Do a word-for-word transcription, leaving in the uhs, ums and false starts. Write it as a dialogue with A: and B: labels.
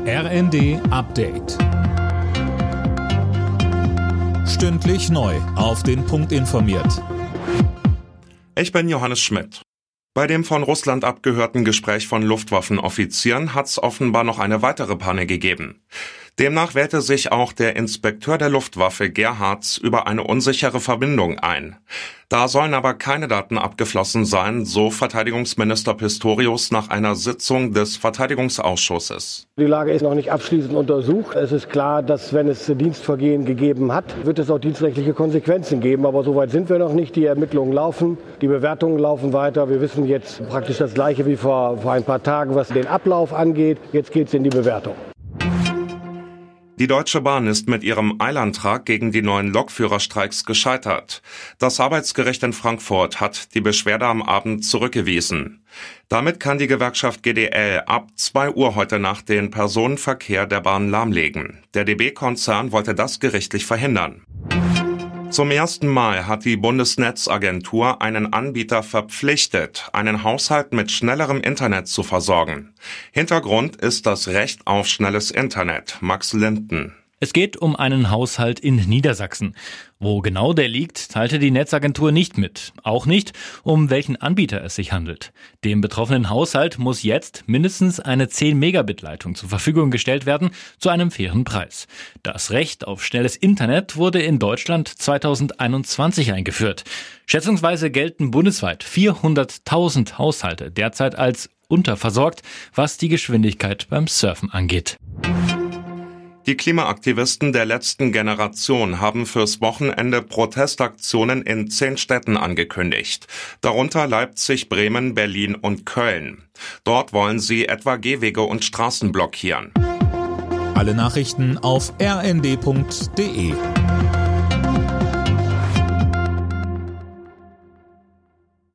A: R N D Update. Stündlich neu auf den Punkt informiert.
B: Ich bin Johannes Schmidt. Bei dem von Russland abgehörten Gespräch von Luftwaffenoffizieren hat es offenbar noch eine weitere Panne gegeben. Demnach wählte sich auch der Inspekteur der Luftwaffe Gerhards über eine unsichere Verbindung ein. Da sollen aber keine Daten abgeflossen sein, so Verteidigungsminister Pistorius nach einer Sitzung des Verteidigungsausschusses.
C: Die Lage ist noch nicht abschließend untersucht. Es ist klar, dass wenn es Dienstvergehen gegeben hat, wird es auch dienstrechtliche Konsequenzen geben. Aber soweit sind wir noch nicht. Die Ermittlungen laufen, die Bewertungen laufen weiter. Wir wissen jetzt praktisch das Gleiche wie vor, vor ein paar Tagen, was den Ablauf angeht. Jetzt geht es in die Bewertung.
B: Die Deutsche Bahn ist mit ihrem Eilantrag gegen die neuen Lokführerstreiks gescheitert. Das Arbeitsgericht in Frankfurt hat die Beschwerde am Abend zurückgewiesen. Damit kann die Gewerkschaft G D L ab zwei Uhr heute Nacht den Personenverkehr der Bahn lahmlegen. Der D B-Konzern wollte das gerichtlich verhindern. Zum ersten Mal hat die Bundesnetzagentur einen Anbieter verpflichtet, einen Haushalt mit schnellerem Internet zu versorgen. Hintergrund ist das Recht auf schnelles Internet. Max Linden.
D: Es geht um einen Haushalt in Niedersachsen. Wo genau der liegt, teilte die Netzagentur nicht mit. Auch nicht, um welchen Anbieter es sich handelt. Dem betroffenen Haushalt muss jetzt mindestens eine zehn Megabit Leitung zur Verfügung gestellt werden, zu einem fairen Preis. Das Recht auf schnelles Internet wurde in Deutschland zweitausendeinundzwanzig eingeführt. Schätzungsweise gelten bundesweit vierhunderttausend Haushalte derzeit als unterversorgt, was die Geschwindigkeit beim Surfen angeht.
B: Die Klimaaktivisten der letzten Generation haben fürs Wochenende Protestaktionen in zehn Städten angekündigt. Darunter Leipzig, Bremen, Berlin und Köln. Dort wollen sie etwa Gehwege und Straßen blockieren.
A: Alle Nachrichten auf r n d punkt d e.